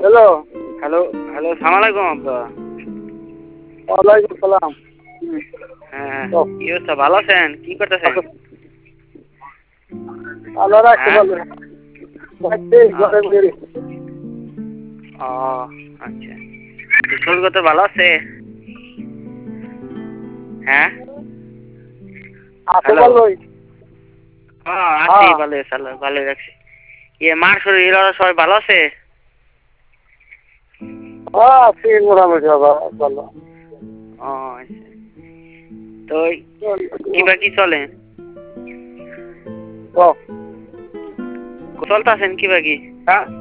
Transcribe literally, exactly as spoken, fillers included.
Hello hello hello সালাম আলাইকুম আব্বা। ওয়ালাইকুম সালাম। হ্যাঁ কি অবস্থা, ভালো আছেন? কি করতেছেন? আল্লাহ রাখতে হ্যাঁ পারবে ঘরে বসে ও আচ্ছা, স্কুল করতে ভালো আছে? হ্যাঁ আছে হ্যালো ভালোই। হ্যাঁ আছি ভালো, ভালো ভালো রাখছি। ইয়ে মার শরীর ওরা সবাই ভালো আছে? হ্যাঁ আছি মোটামুটি বাবা ভালো। ও আচ্ছা, তো কিবা কি চলে? ও চলতেছেন কিবা কি? হ্যাঁ